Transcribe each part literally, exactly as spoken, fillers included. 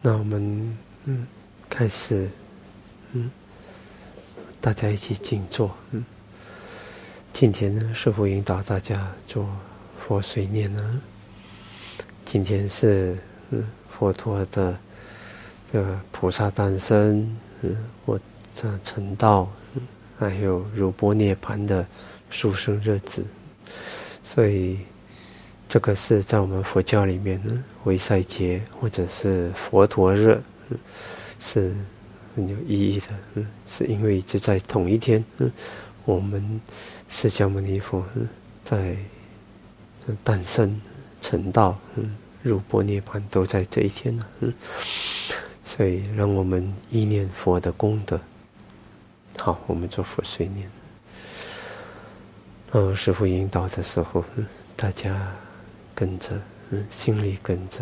那我们嗯开始嗯大家一起静坐。嗯，今天呢，师父引导大家做佛随念呢。今天是嗯佛陀的这个菩萨诞生，嗯，或者成道，嗯，还有如波涅盘的殊胜日子，所以这个是在我们佛教里面呢，维赛节或者是佛陀日，嗯，是很有意义的。嗯，是因为就在同一天，嗯，我们释迦牟尼佛，嗯，在诞生成道，嗯，入般涅槃都在这一天呢。嗯，所以让我们意念佛的功德。好，我们做佛随念。然后师父引导的时候，嗯，大家跟着，嗯，心里跟着。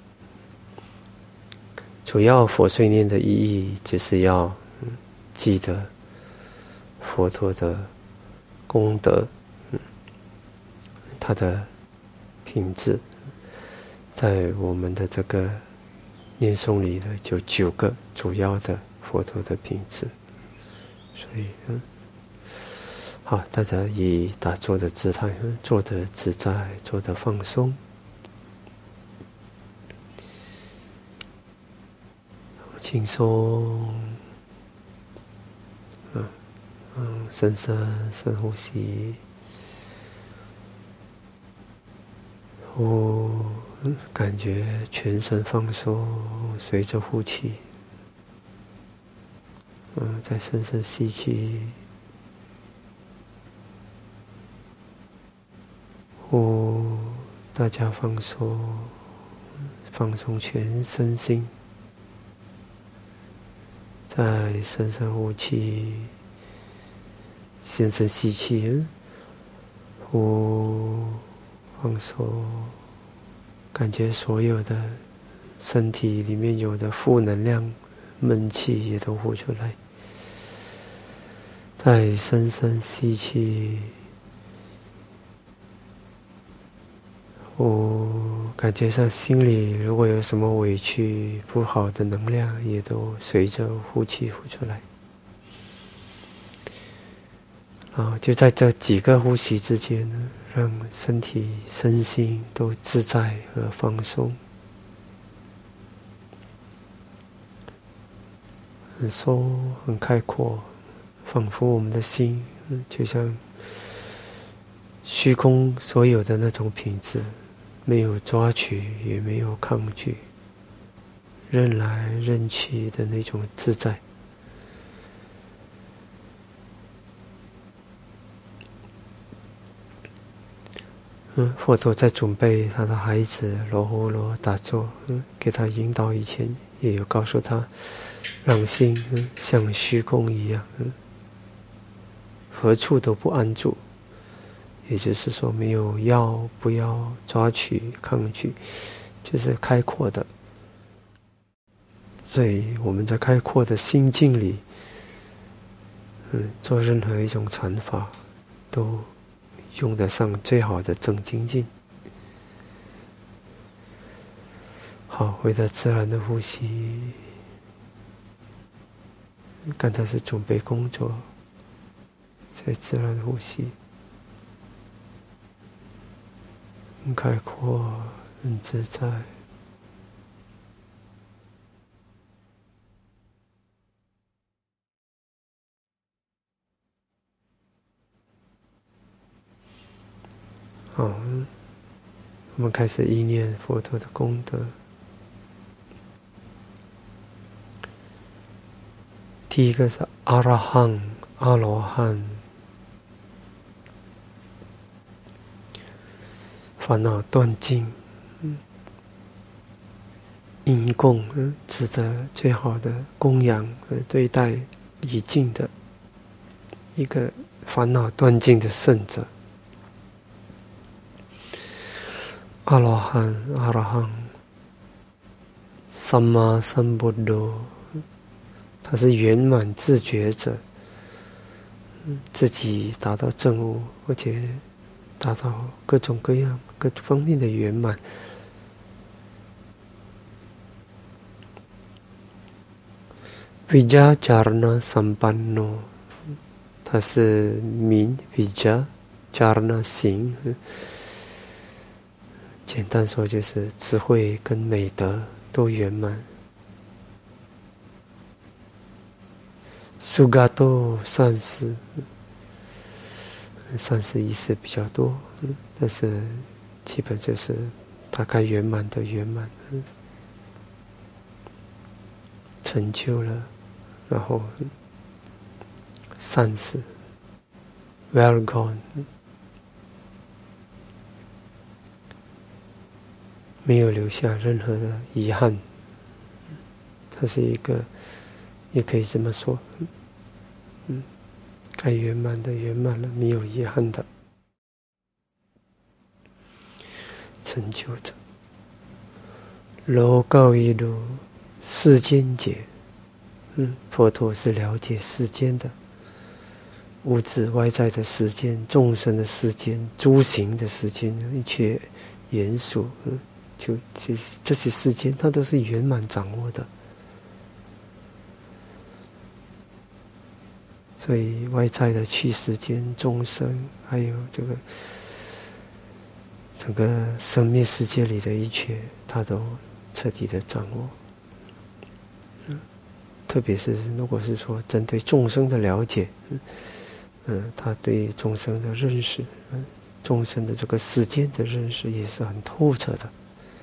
主要佛随念的意义就是要，嗯，记得佛陀的功德，嗯，他的品质，在我们的这个念诵里呢，就九个主要的佛陀的品质。所以，嗯，好，大家以打坐的姿态，嗯，坐得自在，坐得放松。轻松，嗯嗯，深深深呼吸，呼，嗯，感觉全身放松，随着呼气，嗯，再深深吸气，呼，大家放松，放松全身心。再深深呼气，深深吸气，呼，放松，感觉所有的身体里面有的负能量、闷气也都呼出来。再深深吸气，呼，感觉上心里如果有什么委屈、不好的能量，也都随着呼气呼出来。啊，就在这几个呼吸之间呢，让身体、身心都自在和放松，很松、很开阔，仿佛我们的心，嗯，就像虚空所有的那种品质，没有抓取，也没有抗拒，任来任去的那种自在。嗯，佛陀在准备他的孩子罗睺罗打坐，嗯，给他引导以前，也有告诉他，让心，嗯，像虚空一样，嗯，何处都不安住，也就是说，没有要不要抓取抗拒，就是开阔的。所以我们在开阔的心境里，嗯，做任何一种禅法，都用得上最好的正精进。好，回到自然的呼吸。刚才是准备工作，在自然呼吸，很开阔，很自在。好，我们开始意念佛陀的功德。第一个是阿拉汉，阿罗汉，烦恼断尽，嗯，因供，嗯，值得最好的供养和对待礼敬的一个烦恼断尽的圣者。阿罗汉，阿罗汉，萨玛萨布多，他是圆满自觉者，自己达到证悟，而且达到各种各样各方面的圆满。 Vijayacharana Sampanno， 他是名 Vijayacharana 行，简单说就是智慧跟美德都圆满。Sugato 善事，善事意思比较多，但是基本就是大概圆满的圆满，成就了，然后善事 well gone， 没有留下任何的遗憾。它是一个，也可以这么说，嗯，该圆满的圆满了，没有遗憾的成就着。罗告一路世间解，嗯，佛陀是了解世间的物质外在的世间、众生的世间、诸行的世间，一切元素，嗯，就这这些世间，它都是圆满掌握的。所以外在的趣世间、众生，还有这个整个生灭世界里的一切，他都彻底的掌握。嗯，特别是如果是说针对众生的了解，嗯，嗯他对众生的认识，嗯，众生的这个世间的认识也是很透彻的。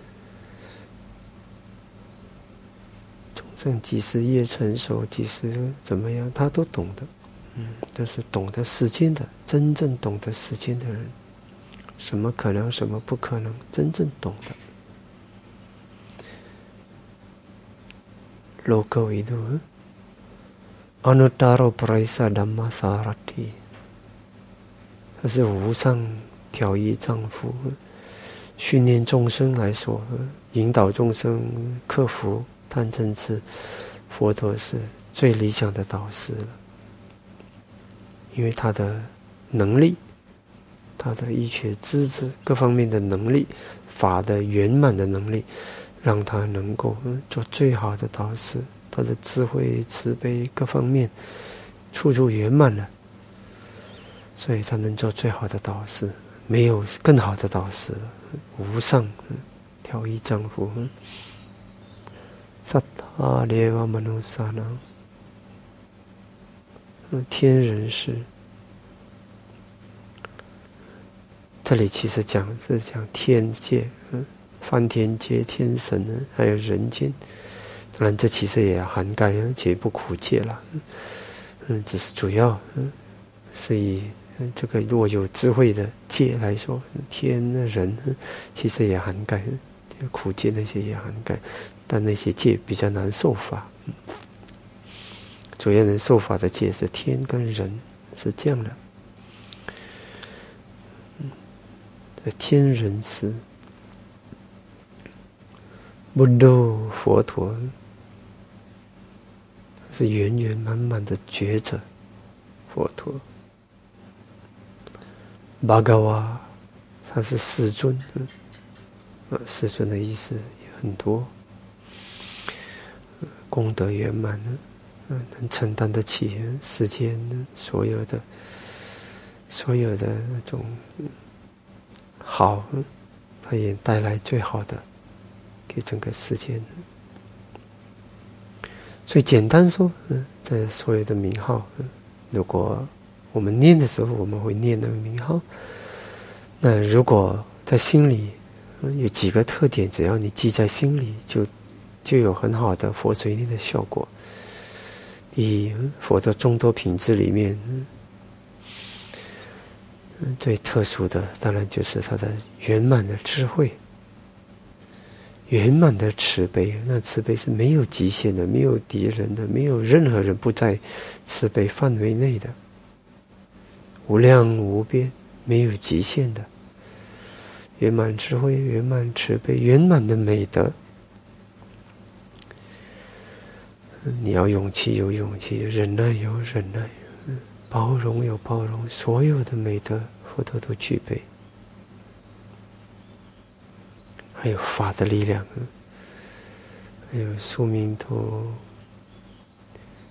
众生几时越成熟，几时怎么样，他都懂得。嗯，这是懂得世间的，真正懂得世间的人，什么可能，什么不可能，真正懂得。Loka vidu Anuttaro Praisa Dhamma Sarati， 它是无上调御丈夫，训练众生来说，引导众生克服贪嗔痴，佛陀是最理想的导师了。因为他的能力，他的一切资质各方面的能力，法的圆满的能力，让他能够做最好的导师。他的智慧慈悲各方面处处圆满了，所以他能做最好的导师，没有更好的导师了。无上调御丈夫Sattva Deva Manusana，天人是，这里其实讲是讲天界，嗯，梵天界、天神，还有人间。当然，这其实也涵盖解不苦界了，嗯，只是主要，嗯，是以这个如果有智慧的界来说，天人其实也涵盖，苦界那些也涵盖，但那些界比较难受法。主要能受法的界是天跟人，是这样的。嗯，天人师，布多佛陀是圆圆满满的觉者，佛陀。巴嘎瓦，他是世尊，嗯，啊，世尊的意思也很多，功德圆满呢。嗯，能承担得起世间所有的、所有的那种好，它也带来最好的给整个世间。所以简单说，嗯，这所有的名号，嗯，如果我们念的时候，我们会念那个名号。那如果在心里，嗯，有几个特点，只要你记在心里，就就有很好的佛随念的效果。以佛的众多品质里面，嗯，最特殊的当然就是他的圆满的智慧，圆满的慈悲。那慈悲是没有极限的，没有敌人的，没有任何人不在慈悲范围内的，无量无边，没有极限的圆满智慧、圆满慈悲、圆满的美德。你要勇气有勇气，忍耐有忍耐，嗯，包容有包容，所有的美德佛陀都具备。还有法的力量，还有宿命陀，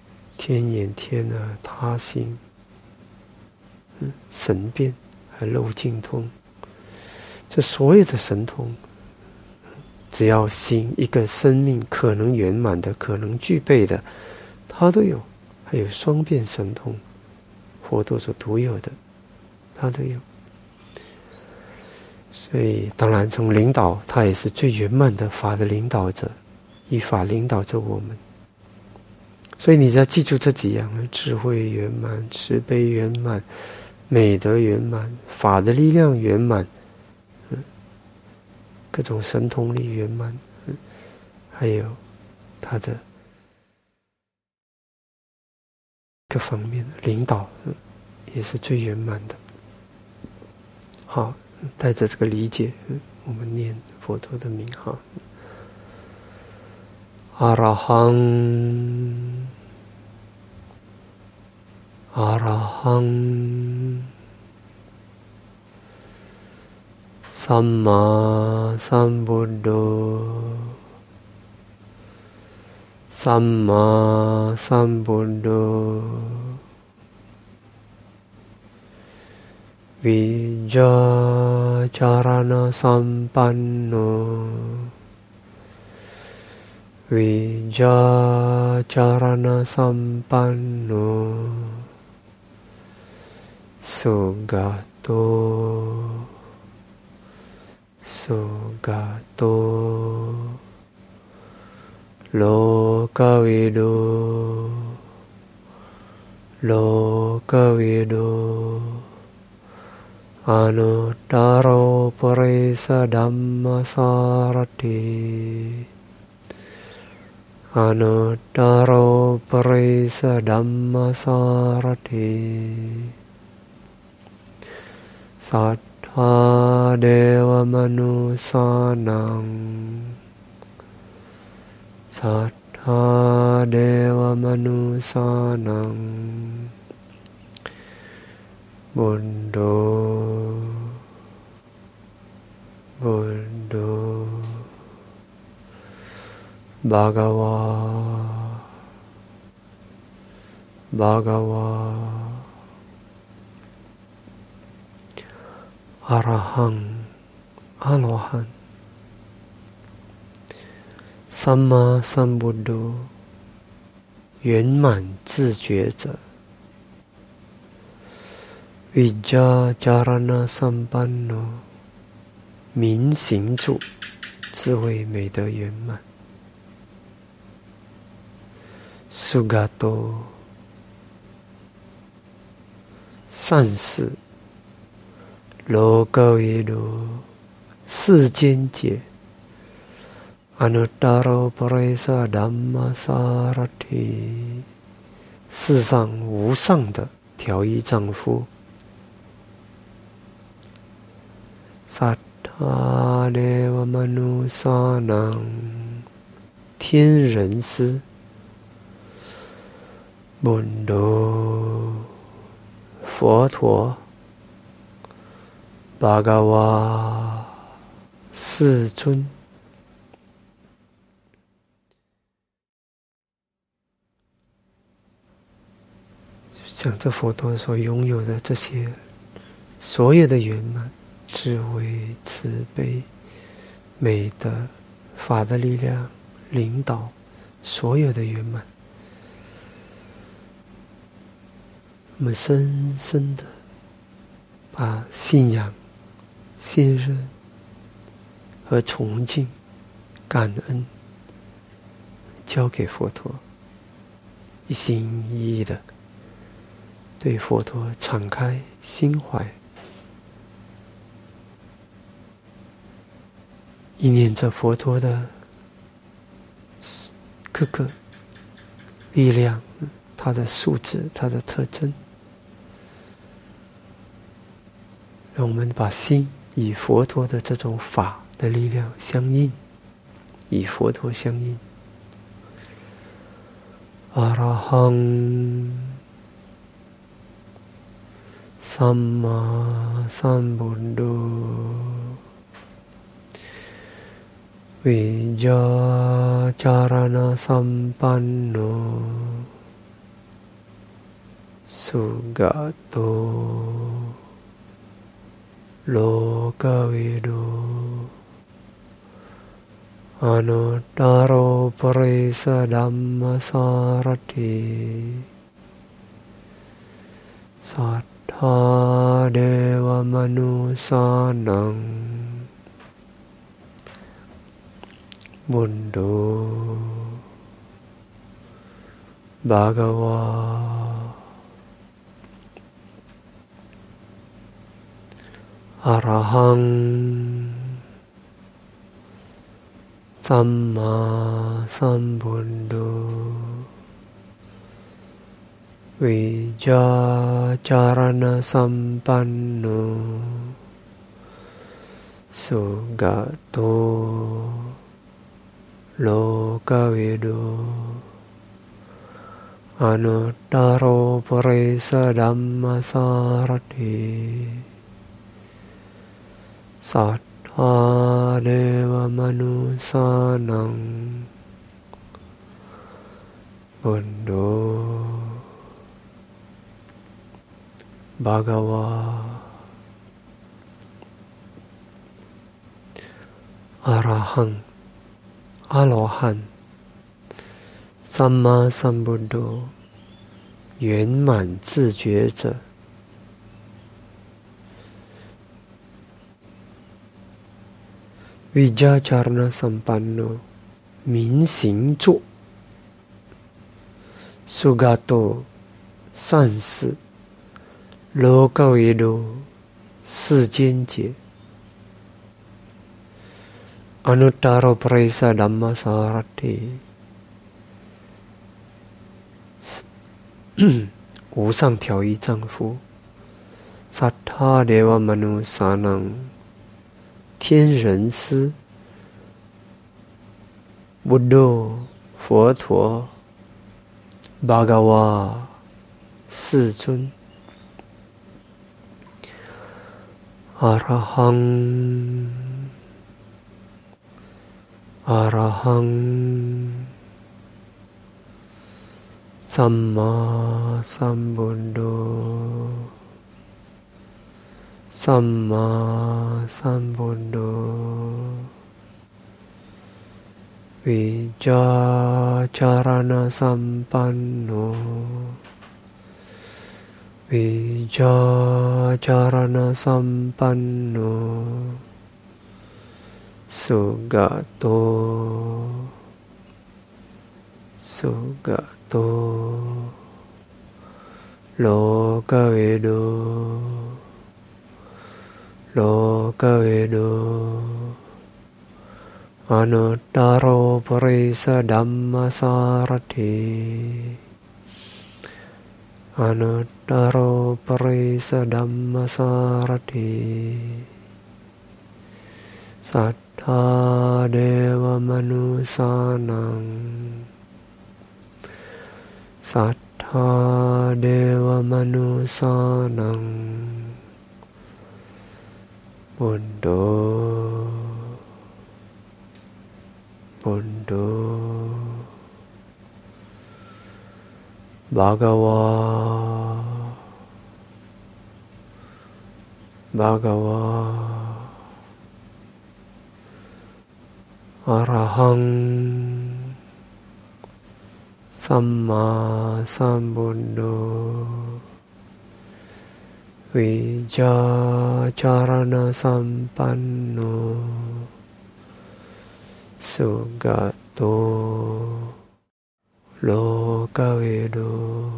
天眼天耳他心，嗯，神变还漏尽通，这所有的神通，只要心一个生命可能圆满的、可能具备的，它都有。还有双变神通，佛陀所独有的，它都有。所以当然从领导，他也是最圆满的法的领导者，以法领导着我们。所以你只要记住这几样：智慧圆满、慈悲圆满、美德圆满、法的力量圆满，嗯，各种神通力圆满，嗯，还有他的各方面的领导，嗯，也是最圆满的。好，带着这个理解，嗯，我们念佛陀的名号：阿拉汉，阿拉汉，萨玛萨布多，萨玛萨布多。Vijacarana sampanno, Vijacarana sampanno, Sugato, Sugato, Lokavido, Lokavido, Anuttaro Purisa Dhammasarati, Anuttaro Purisa Dhammasarati, Sattva Deva Manusanang, Sattva Deva Manusanang, Buddho, Buddho, Bhagava, Bhagava, Arahang, Alohan, Samma Sambuddho, 圆满自觉者。Vijacarana sampanno， 明行住，智慧美德圆满。Sugato， 善事。Lokavido， 世间解。Anuttaro Purisa Dhammasarati， 世上无上的调御丈夫。Sattva Deva Manusanang， 天人师。Buddho， 佛陀。Bhagava， 世尊。想着佛陀所拥有的这些所有的圆满，智慧、慈悲、美德、法的力量、领导，所有的圆满，我们深深的把信仰、信任和崇敬、感恩交给佛陀，一心一意的对佛陀敞开心怀，意念着佛陀的各个力量，它的素质，它的特征，让我们把心以佛陀的这种法的力量相应，以佛陀相应。阿拉汉萨玛萨布多，Vijacarana sampanno， Sugato Lokavidu Anuttaro Parisa Dhammasarati Sattha Deva Manusanang Buddho Bhagava Arahang Samma Sambuddho Vijacharana Sampanno Sugato Lokavidu Anuttaro Parisa Dhammasarati Sattha Deva Manusanang Buddho Bhagava Arahang Alohan Samma Sambuddho 圆满自觉者 Vijacharana Sampanno 明行座 Sugato 善事 Lokavidu 世间解 Anuttaro Parisa Dhammasarati 无上调御丈夫 Sattha Deva Manusanang 天人师 Buddho 佛陀 Bhagava 世尊 Arahang Arahang Samma Sambuddho Samma Sambuddho Vijacharana Sampanno Vijacharana Sampanno Sugato Sugato Lokavidu Lokavidu Anuttaro Parisa Dhammasarati Anuttaro Parisa Dhammasarati Sattha Deva Manusanang Sattha Deva Manusanang Buddho Buddho Bhagava Bhagava Arahang Samma Sambuddho Vijacharana Sampanno Sugato Lokavidu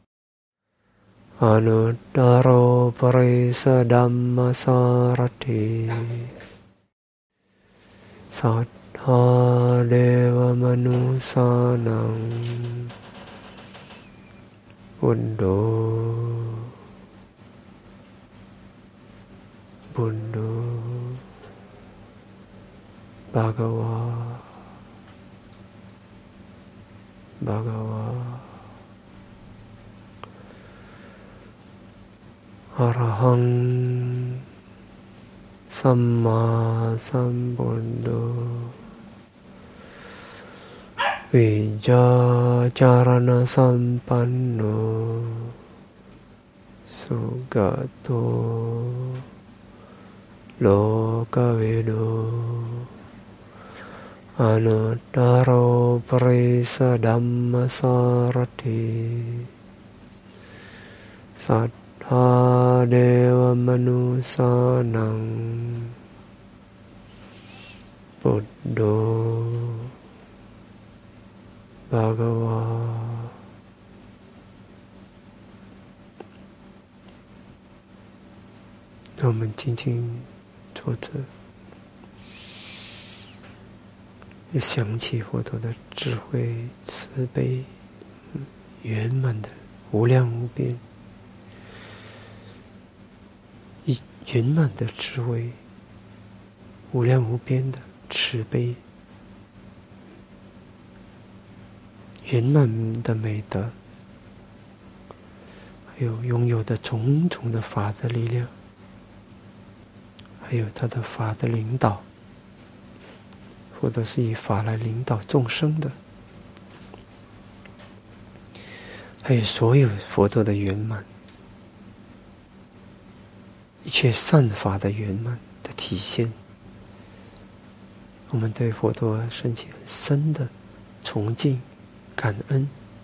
Anuttaro Parisa Dhammasarati Sattha Deva Manusanang Buddho Buddho Bhagava Bhagava Arahang Samma Sambuddho Vijacharana Sampanno สุกโตโลกเวโนอนุตตโรปริสธัมมสารถิสัทธาเดวมนุสานังปุตโธภะคะวา让我们静静坐着，就想起佛陀的智慧、慈悲、圆满的无量无边，以圆满的智慧、无量无边的慈悲、圆满的美德，还有拥有的种种的法的力量，还有他的法的领导，佛陀是以法来领导众生的，还有所有佛陀的圆满，一切善法的圆满的体现，我们对佛陀升起很深的崇敬、感恩，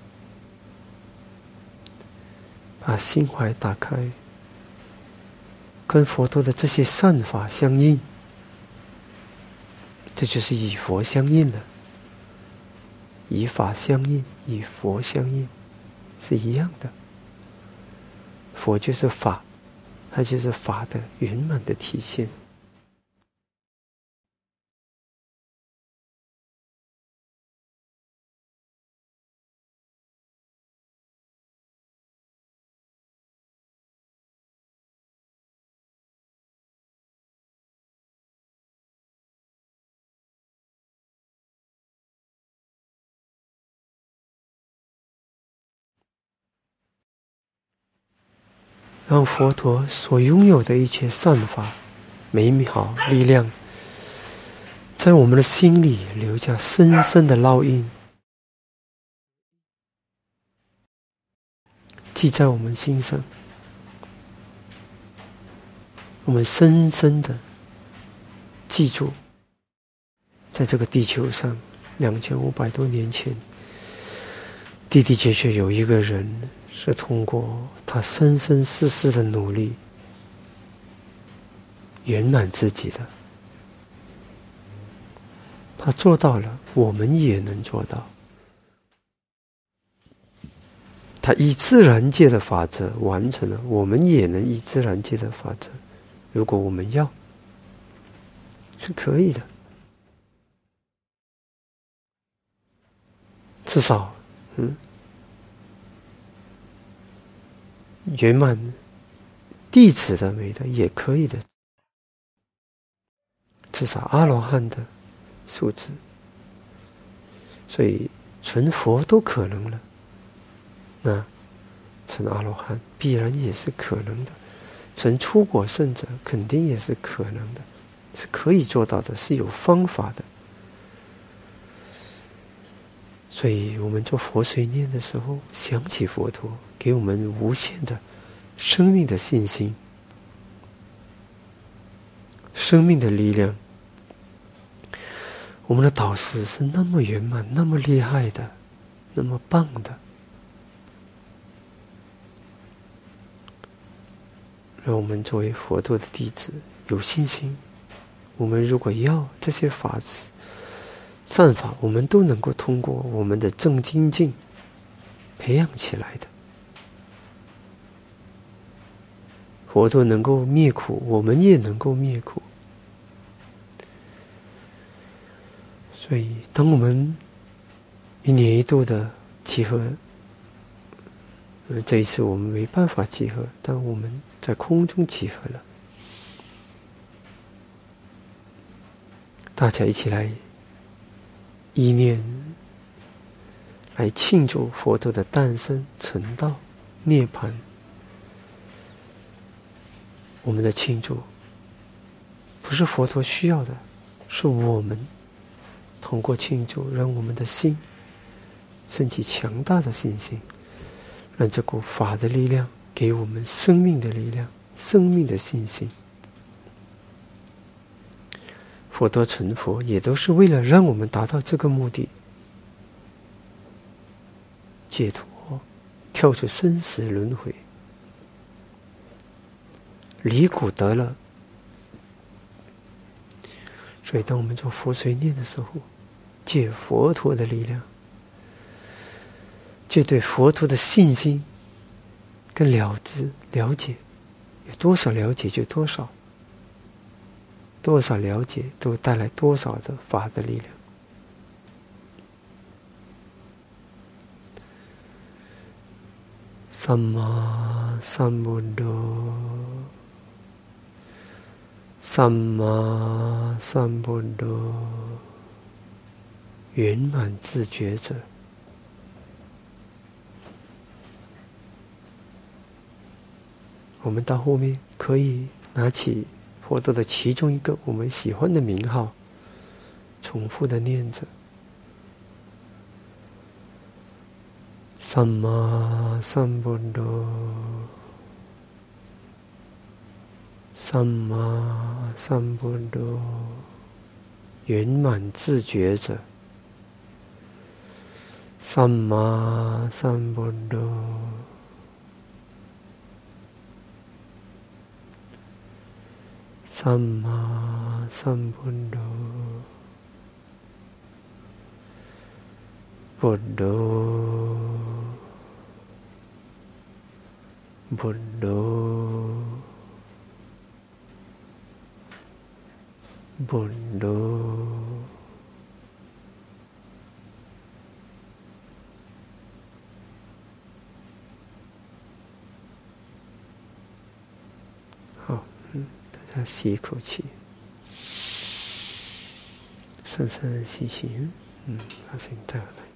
把心怀打开，跟佛陀的这些善法相应，这就是以佛相应了。以法相应，以佛相应，是一样的。佛就是法，它就是法的圆满的体现。让佛陀所拥有的一切善法、美好力量，在我们的心里留下深深的烙印，记在我们心上。我们深深的记住，在这个地球上，两千五百多年前，的的确确有一个人是通过他生生世世的努力圆满自己的，他做到了，我们也能做到。他依自然界的法则完成了，我们也能依自然界的法则，如果我们要，是可以的。至少，嗯，圆满弟子的美德也可以的，至少阿罗汉的素质，所以成佛都可能了，那成阿罗汉必然也是可能的，成出果圣者肯定也是可能的，是可以做到的，是有方法的。所以我们做佛随念的时候，想起佛陀给我们无限的生命的信心、生命的力量。我们的导师是那么圆满、那么厉害的、那么棒的，让我们作为佛陀的弟子有信心。我们如果要这些法子、善法，我们都能够通过我们的正精进培养起来的。佛陀能够灭苦，我们也能够灭苦。所以当我们一年一度的集合，呃，这一次我们没办法集合，但我们在空中集合了，大家一起来意念，来庆祝佛陀的诞生、成道、涅槃。我们的庆祝不是佛陀需要的，是我们通过庆祝，让我们的心升起强大的信心，让这股法的力量给我们生命的力量、生命的信心。佛陀成佛也都是为了让我们达到这个目的，解脱，跳出生死轮回，离苦得乐。所以当我们做佛随念的时候，借佛陀的力量，借对佛陀的信心跟了知了解，有多少了解就多少，多少了解都带来多少的法的力量。萨玛萨布多，萨玛萨布多，圆满自觉者。我们到后面可以拿起佛陀的其中一个我们喜欢的名号，重复的念着萨玛萨布多，萨玛萨布多，圆满自觉者。萨玛萨布多，萨玛萨布多，布多，布多，布多。好，嗯，大家吸一口气，深深吸气，嗯，把声音带回来。